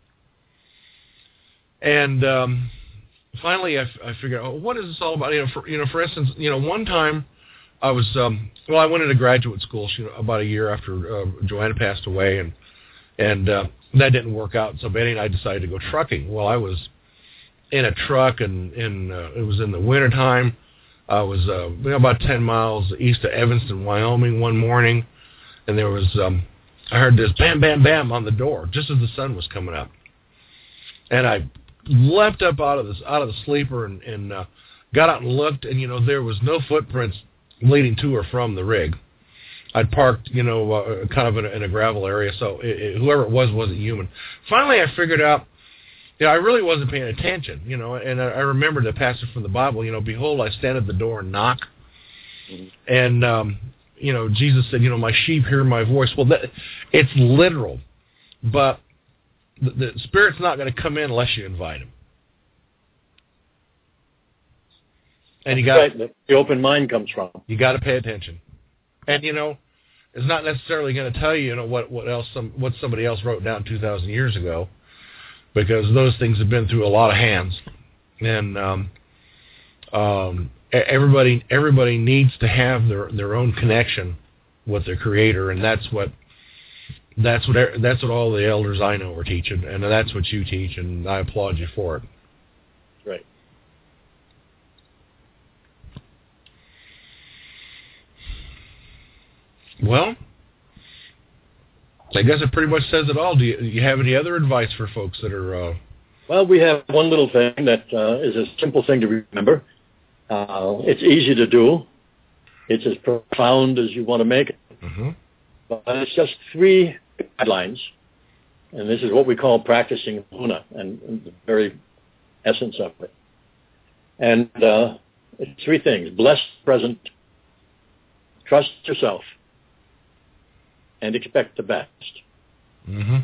And finally, I figured, what is this all about? For instance, one time I was, I went into graduate school about a year after Joanna passed away, and that didn't work out. So Betty and I decided to go trucking. Well, I was in a truck, and it was in the wintertime. I was about 10 miles east of Evanston, Wyoming, one morning, and there was I heard this bam, bam, bam on the door just as the sun was coming up, and I leapt up out of the sleeper and got out and looked, and there was no footprints leading to or from the rig. I'd parked, kind of in a gravel area, so whoever it was wasn't human. Finally, I figured out, I really wasn't paying attention, and I remembered the passage from the Bible, behold, I stand at the door and knock. Mm-hmm. And, Jesus said, my sheep hear my voice. Well, it's literal, but the Spirit's not going to come in unless you invite him. And that's right, the open mind comes from. You got to pay attention. And, is not necessarily going to tell you, what somebody else wrote down 2,000 years ago, because those things have been through a lot of hands, and everybody needs to have their own connection with their Creator, and that's what all the elders I know are teaching, and that's what you teach, and I applaud you for it. Right. Well, I guess it pretty much says it all. Do you have any other advice for folks that are... Well, we have one little thing that is a simple thing to remember. It's easy to do. It's as profound as you want to make it. Mm-hmm. But it's just 3 guidelines, and this is what we call practicing Huna, and the very essence of it. And it's 3 things: bless the present, trust yourself, and expect the best. Mm-hmm.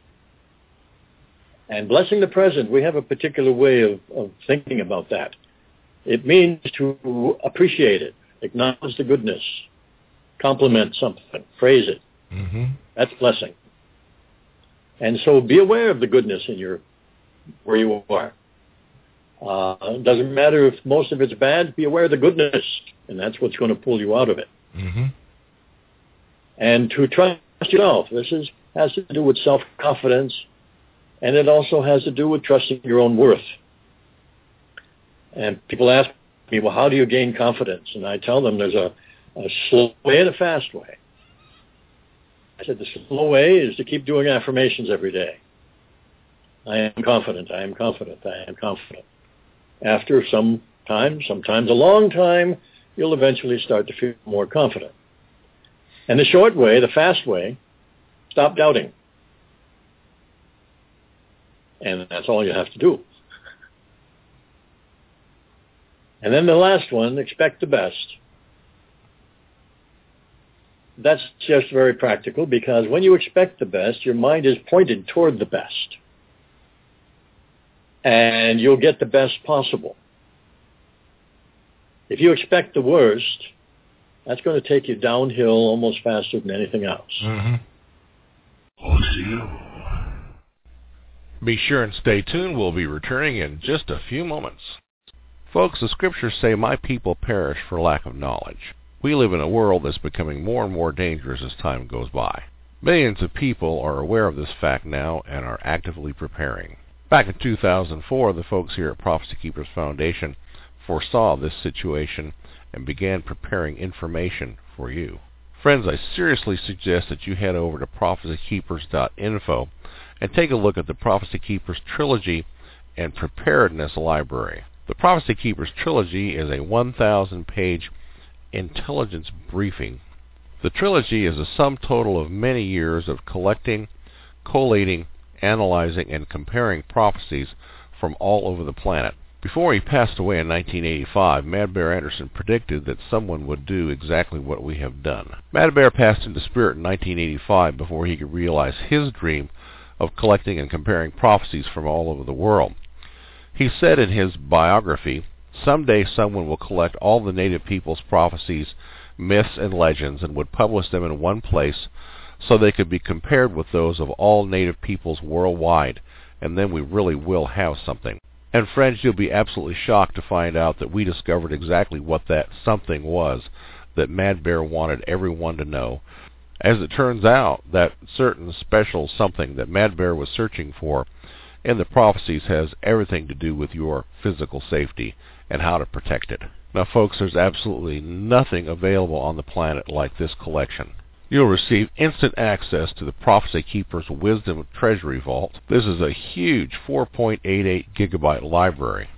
And blessing the present, we have a particular way of thinking about that. It means to appreciate it, acknowledge the goodness, compliment something, praise it. Mm-hmm. That's blessing. And so be aware of the goodness in where you are. It doesn't matter if most of it's bad, be aware of the goodness, and that's what's going to pull you out of it. Mm-hmm. And to trust yourself. This has to do with self-confidence, and it also has to do with trusting your own worth. And people ask me, well, how do you gain confidence? And I tell them there's a slow way and a fast way. I said the slow way is to keep doing affirmations every day. I am confident, I am confident, I am confident. After some time, sometimes a long time, you'll eventually start to feel more confident. And the short way, the fast way, stop doubting. And that's all you have to do. And then the last one, expect the best. That's just very practical, because when you expect the best, your mind is pointed toward the best. And you'll get the best possible. If you expect the worst, that's going to take you downhill almost faster than anything else. Mm-hmm. Be sure and stay tuned. We'll be returning in just a few moments. Folks, the scriptures say, "My people perish for lack of knowledge." We live in a world that's becoming more and more dangerous as time goes by. Millions of people are aware of this fact now and are actively preparing. Back in 2004, the folks here at Prophecy Keepers Foundation foresaw this situation and began preparing information for you. Friends, I seriously suggest that you head over to prophecykeepers.info and take a look at the Prophecy Keepers Trilogy and Preparedness Library. The Prophecy Keepers Trilogy is a 1,000-page intelligence briefing. The trilogy is a sum total of many years of collecting, collating, analyzing, and comparing prophecies from all over the planet. Before he passed away in 1985, Mad Bear Anderson predicted that someone would do exactly what we have done. Mad Bear passed into spirit in 1985 before he could realize his dream of collecting and comparing prophecies from all over the world. He said in his biography, "Someday someone will collect all the native people's prophecies, myths, and legends and would publish them in one place so they could be compared with those of all native peoples worldwide, and then we really will have something." And friends, you'll be absolutely shocked to find out that we discovered exactly what that something was that Mad Bear wanted everyone to know. As it turns out, that certain special something that Mad Bear was searching for in the prophecies has everything to do with your physical safety and how to protect it. Now, folks, there's absolutely nothing available on the planet like this collection. You'll receive instant access to the Prophecy Keepers Wisdom Treasury Vault. This is a huge 4.88 gigabyte library,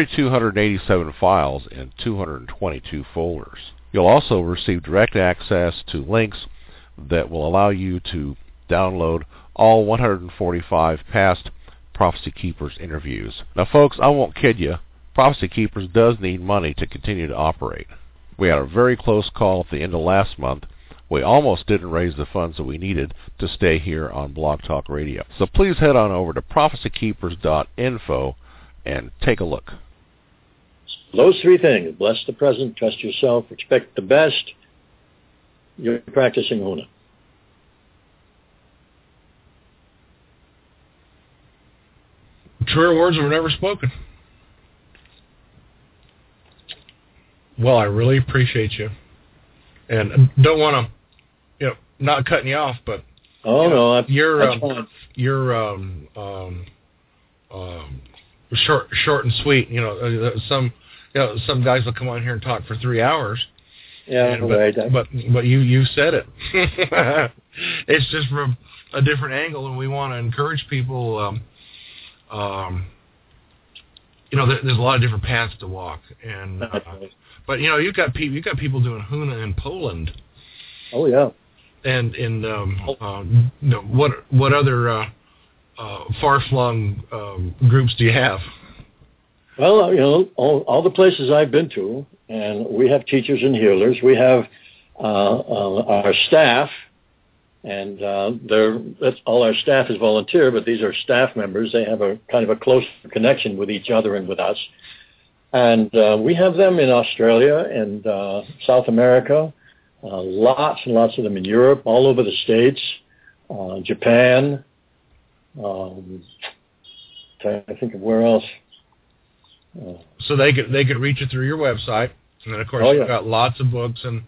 3,287 files in 222 folders. You'll also receive direct access to links that will allow you to download all 145 past Prophecy Keepers interviews. Now, folks, I won't kid you. Prophecy Keepers does need money to continue to operate. We had a very close call at the end of last month. We almost didn't raise the funds that we needed to stay here on Blog Talk Radio. So please head on over to prophecykeepers.info and take a look. Those 3 things: bless the present, trust yourself, expect the best, you're practicing Huna. Truer words were never spoken. Well, I really appreciate you, and don't want to, not cutting you off, but you're short and sweet. Some guys will come on here and talk for 3 hours. Yeah, but you said it. It's just from a different angle, and we want to encourage people. There's a lot of different paths to walk, and but you've got people doing Huna in Poland. Oh yeah. And what other far-flung groups do you have? Well, all the places I've been to, and we have teachers and healers. We have our staff, and all our staff is volunteer, but these are staff members. They have a kind of a close connection with each other and with us. And we have them in Australia and South America, lots and lots of them in Europe, all over the States, Japan. Trying to think of where else. So they could reach you through your website, and then of course you've got lots of books and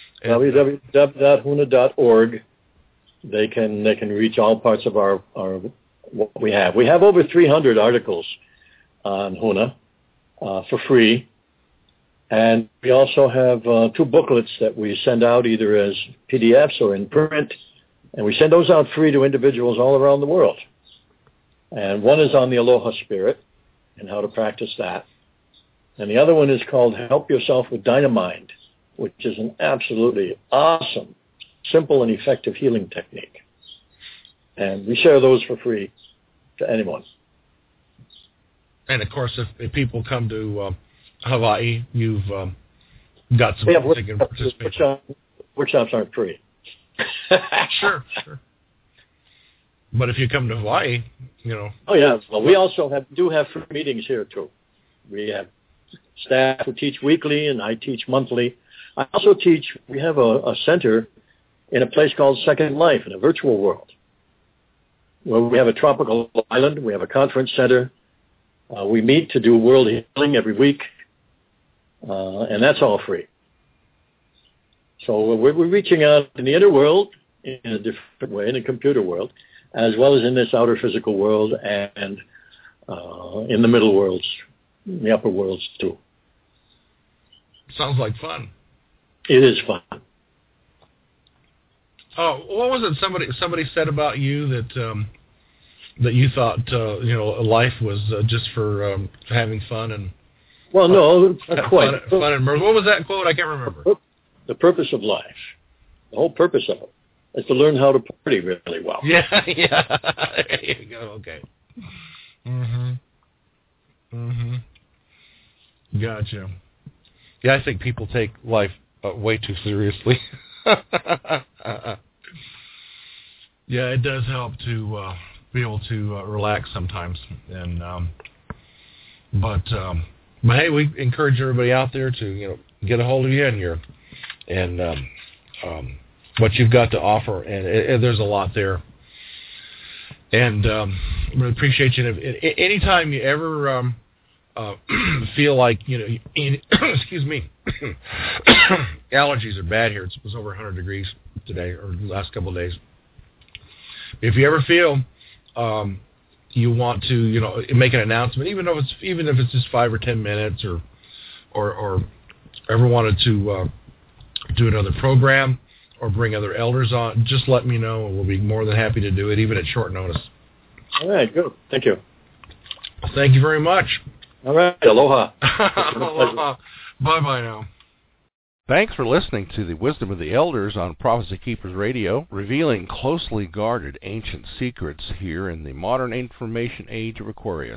www.huna.org. They can reach all parts of our what we have. We have over 300 articles on Huna for free, and we also have 2 booklets that we send out either as PDFs or in print, and we send those out free to individuals all around the world. And one is on the Aloha Spirit and how to practice that. And the other one is called Help Yourself with Dynamind, which is an absolutely awesome, simple and effective healing technique. And we share those for free to anyone. And of course, if people come to Hawaii, you've got some they can participate. Workshops aren't free. Sure. But if you come to Hawaii, Oh yeah. Well, we also do have free meetings here too. We have staff who teach weekly, and I teach monthly. I also teach. We have a center in a place called Second Life in a virtual world, where we have a tropical island. We have a conference center. We meet to do world healing every week, and that's all free. So we're reaching out in the inner world in a different way, in the computer world, as well as in this outer physical world and in the middle worlds, the upper worlds too. Sounds like fun. It is fun. Oh, what was it? Somebody said about you that you thought life was just for having fun and. Well, no, not quite. Fun and mirth. What was that quote? I can't remember. The purpose of life, the whole purpose of it, is to learn how to party really well. Yeah. There you go. Okay. Gotcha. Yeah, I think people take life way too seriously. Yeah, it does help to be able to relax sometimes, and but hey, we encourage everybody out there to get a hold of you and what you've got to offer, and there's a lot there, and really appreciate you. Anytime you ever feel like excuse me, allergies are bad here. It was over 100 degrees today or the last couple of days. If you ever feel you want to make an announcement, even if it's just 5 or 10 minutes, or ever wanted to do another program or bring other elders on, just let me know, and we'll be more than happy to do it, even at short notice. All right, good. Thank you. Thank you very much. All right, aloha. Aloha. Bye-bye now. Thanks for listening to the Wisdom of the Elders on Prophecy Keepers Radio, revealing closely guarded ancient secrets here in the modern information age of Aquarius.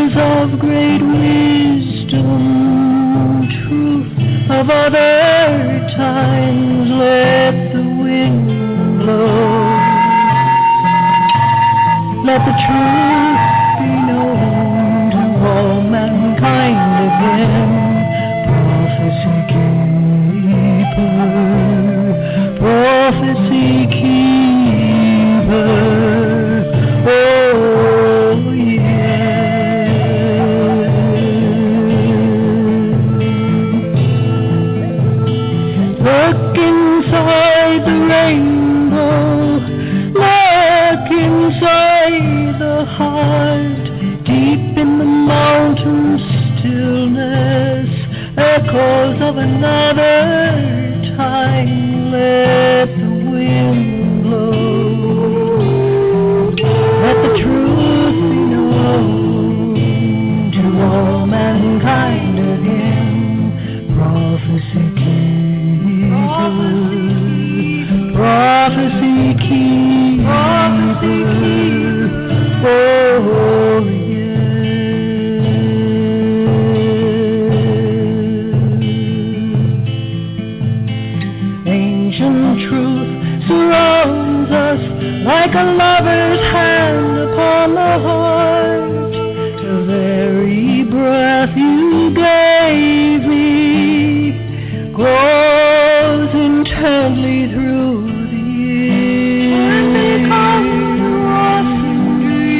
words of great wisdom, truth of other times, let the wind blow. Let the truth be known to all mankind again. Prophecy keeper, prophecy keeper, oh yeah. Look inside the rainbow, look inside the heart, deep in the mountain stillness, echoes of another time. Let the wind blow. Let the truth be known to all mankind again. Prophecy keeper, prophecy keeper, oh yeah. Ancient truth surrounds us like a lover's hand upon the heart. The very breath you gave me grows intently through the years and becomes a waffling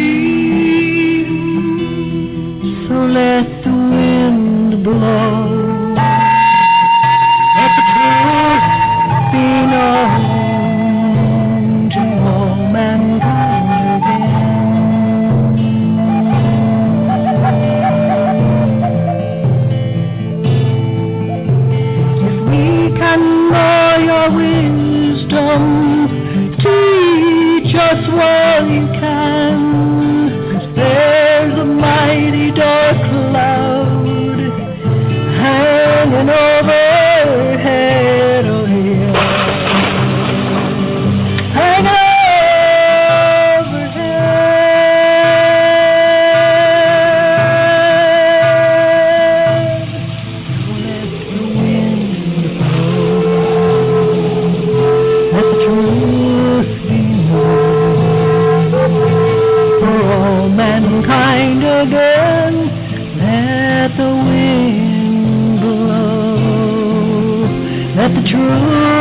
dream. So let the wind blow. Let the truth be known to all mankind again. If we can know your wisdom, teach us what you can. 'Cause there's a mighty dark cloud hanging overhead, oh yeah. Hanging overhead. Let the wind blow. Let the truth be known for all mankind again. Let the wind blow. Let the truth